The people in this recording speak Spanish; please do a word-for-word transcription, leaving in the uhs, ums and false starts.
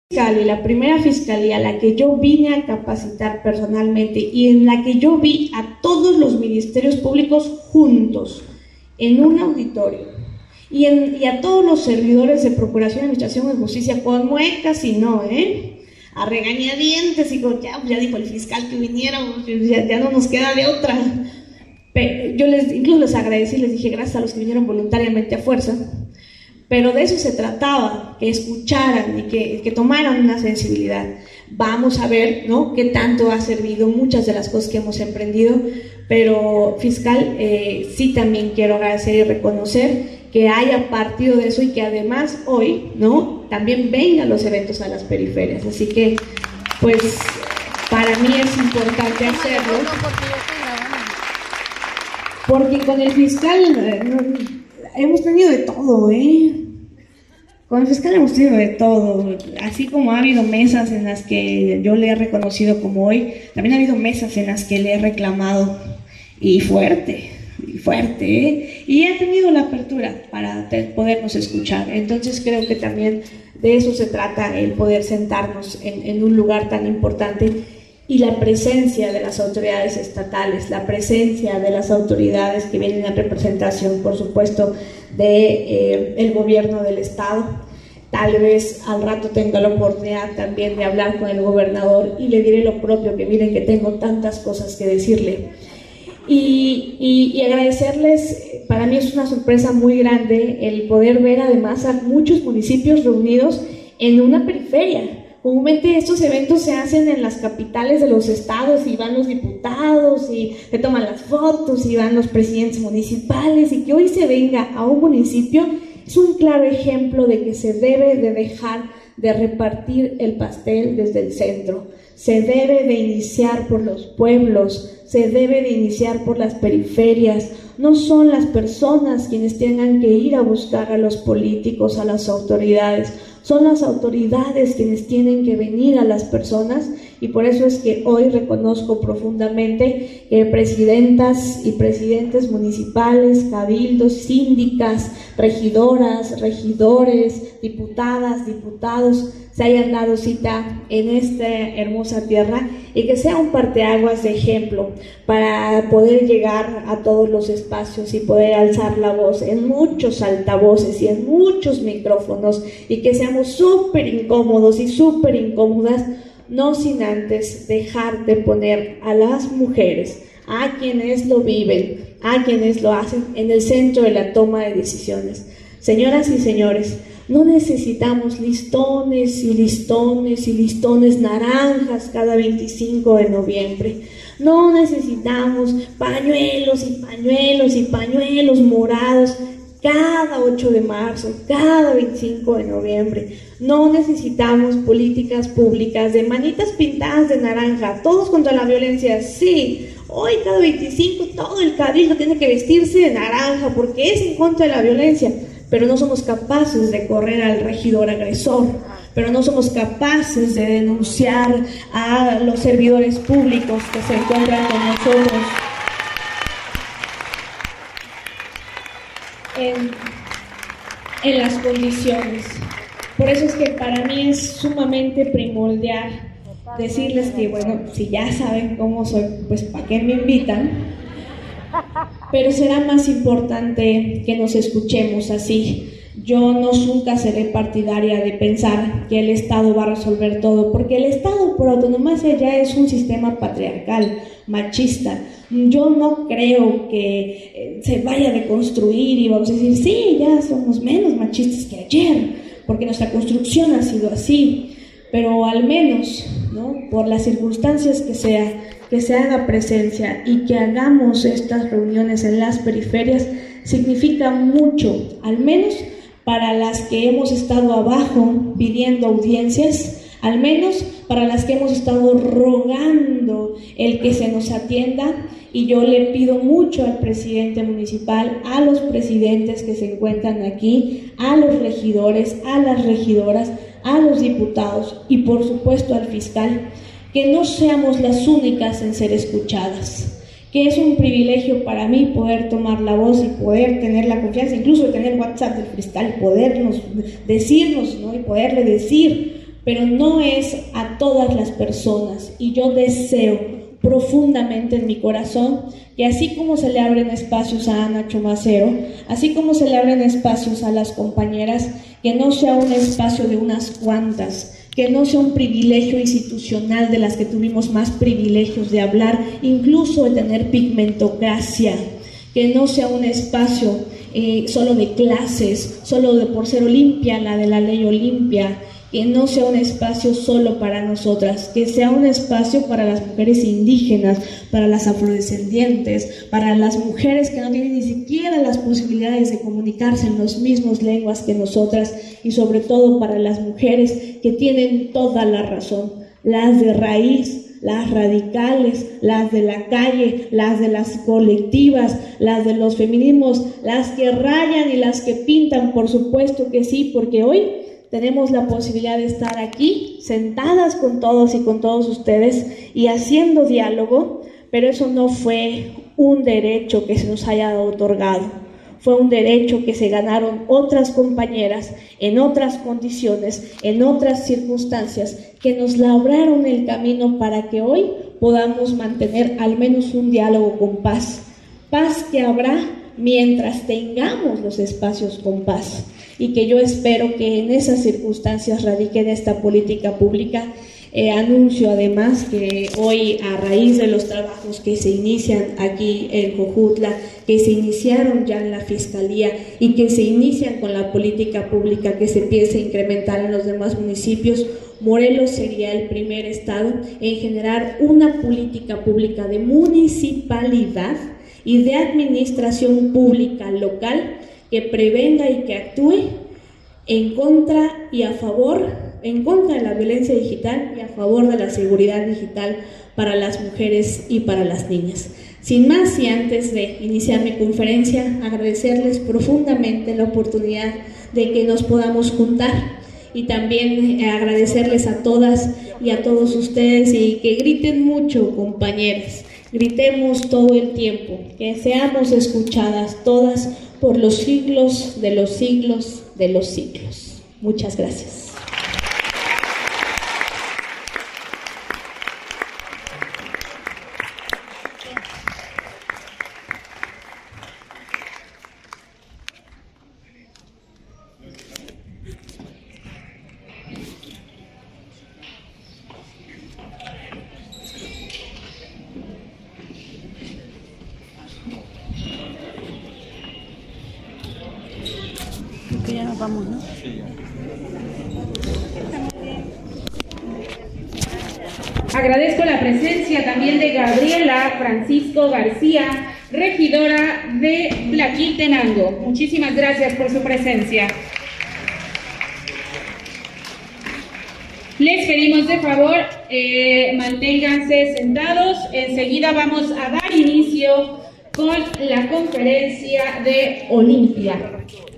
fiscal y la primera fiscalía a la que yo vine a capacitar personalmente y en la que yo vi a todos los ministerios públicos juntos en un auditorio y, en, y a todos los servidores de Procuración, Administración y Justicia con muecas y no, ¿eh? a regañadientes y con, ya, ya dijo el fiscal que viniera, ya, ya no nos queda de otra. Pero yo les, incluso les agradecí, les dije gracias a los que vinieron voluntariamente a fuerza. Pero de eso se trataba, que escucharan y que, que tomaran una sensibilidad. Vamos a ver, ¿no?, qué tanto ha servido muchas de las cosas que hemos emprendido, pero fiscal, eh, sí también quiero agradecer y reconocer que haya partido de eso y que además hoy, ¿no?, también vengan los eventos a las periferias. Así que, pues, para mí es importante hacerlo, porque con el fiscal eh, no, hemos tenido de todo, ¿eh? Con el fiscal hemos tenido de todo, así como ha habido mesas en las que yo le he reconocido como hoy, también ha habido mesas en las que le he reclamado, y fuerte, y fuerte, ¿eh? Y ha tenido la apertura para podernos escuchar. Entonces creo que también de eso se trata, el poder sentarnos en, en un lugar tan importante, y la presencia de las autoridades estatales, la presencia de las autoridades que vienen en representación, por supuesto, de eh, el gobierno del estado. Tal vez al rato tenga la oportunidad también de hablar con el gobernador y le diré lo propio, que miren que tengo tantas cosas que decirle. Y, y, y agradecerles, para mí es una sorpresa muy grande el poder ver además a muchos municipios reunidos en una periferia. Comúnmente estos eventos se hacen en las capitales de los estados y van los diputados y se toman las fotos y van los presidentes municipales, y que hoy se venga a un municipio es un claro ejemplo de que se debe de dejar de repartir el pastel desde el centro. Se debe de iniciar por los pueblos, se debe de iniciar por las periferias. No son las personas quienes tengan que ir a buscar a los políticos, a las autoridades. Son las autoridades quienes tienen que venir a las personas, y por eso es que hoy reconozco profundamente que presidentas y presidentes municipales, cabildos, síndicas, regidoras, regidores, diputadas, diputados se hayan dado cita en esta hermosa tierra, y que sea un parteaguas de ejemplo para poder llegar a todos los espacios y poder alzar la voz en muchos altavoces y en muchos micrófonos, y que seamos súper incómodos y súper incómodas, no sin antes dejar de poner a las mujeres, a quienes lo viven, a quienes lo hacen, en el centro de la toma de decisiones. Señoras y señores, no necesitamos listones y listones y listones naranjas cada veinticinco de noviembre. No necesitamos pañuelos y pañuelos y pañuelos morados cada ocho de marzo, cada veinticinco de noviembre. No necesitamos políticas públicas de manitas pintadas de naranja, todos contra la violencia. Sí, hoy cada veinticinco todo el cabildo tiene que vestirse de naranja porque es en contra de la violencia. Pero no somos capaces de correr al regidor agresor, pero no somos capaces de denunciar a los servidores públicos que se encuentran con nosotros en, en las condiciones. Por eso es que para mí es sumamente primordial decirles que, bueno, si ya saben cómo soy, pues ¿para qué me invitan? Pero será más importante que nos escuchemos así. Yo no nunca seré partidaria de pensar que el Estado va a resolver todo, porque el Estado por autonomía ya es un sistema patriarcal, machista. Yo no creo que se vaya a deconstruir y vamos a decir, sí, ya somos menos machistas que ayer, porque nuestra construcción ha sido así. Pero al menos, ¿no?, por las circunstancias que sea, que se haga presencia y que hagamos estas reuniones en las periferias, significa mucho, al menos para las que hemos estado abajo pidiendo audiencias, al menos para las que hemos estado rogando el que se nos atienda. Y yo le pido mucho al presidente municipal, a los presidentes que se encuentran aquí, a los regidores, a las regidoras, a los diputados y por supuesto al fiscal, que no seamos las únicas en ser escuchadas, que es un privilegio para mí poder tomar la voz y poder tener la confianza, incluso de tener WhatsApp del fiscal, podernos decirnos, ¿no?, y poderle decir pero no es a todas las personas. Y yo deseo profundamente en mi corazón que así como se le abren espacios a Ana Chumacero, así como se le abren espacios a las compañeras, que no sea un espacio de unas cuantas, que no sea un privilegio institucional de las que tuvimos más privilegios de hablar, incluso de tener pigmentocracia, que no sea un espacio eh, solo de clases, solo de por ser Olimpia, la de la ley Olimpia, que no sea un espacio solo para nosotras, que sea un espacio para las mujeres indígenas, para las afrodescendientes, para las mujeres que no tienen ni siquiera las posibilidades de comunicarse en las mismas lenguas que nosotras, y sobre todo para las mujeres que tienen toda la razón, las de raíz, las radicales, las de la calle, las de las colectivas, las de los feminismos, las que rayan y las que pintan, por supuesto que sí, porque hoy tenemos la posibilidad de estar aquí, sentadas con todos y con todos ustedes y haciendo diálogo, pero eso no fue un derecho que se nos haya otorgado, fue un derecho que se ganaron otras compañeras en otras condiciones, en otras circunstancias, que nos labraron el camino para que hoy podamos mantener al menos un diálogo con paz, paz que habrá mientras tengamos los espacios con paz. Y que yo espero que en esas circunstancias radique esta política pública. Eh, anuncio además que hoy, a raíz de los trabajos que se inician aquí en Jojutla, que se iniciaron ya en la Fiscalía y que se inician con la política pública que se empieza a incrementar en los demás municipios, Morelos sería el primer estado en generar una política pública de municipalidad y de administración pública local que prevenga y que actúe en contra y a favor, en contra de la violencia digital y a favor de la seguridad digital para las mujeres y para las niñas. Sin más, y antes de iniciar mi conferencia, agradecerles profundamente la oportunidad de que nos podamos juntar y también agradecerles a todas y a todos ustedes, y que griten mucho, compañeras, gritemos todo el tiempo, que seamos escuchadas todas por los siglos de los siglos de los siglos. Muchas gracias. Que ya nos vamos, ¿no? Sí, ya. Agradezco la presencia también de Gabriela Francisco García, regidora de Tlaquiltenango. Muchísimas gracias por su presencia. Les pedimos de favor, eh, manténganse sentados. Enseguida vamos a dar inicio con la conferencia de Olimpia.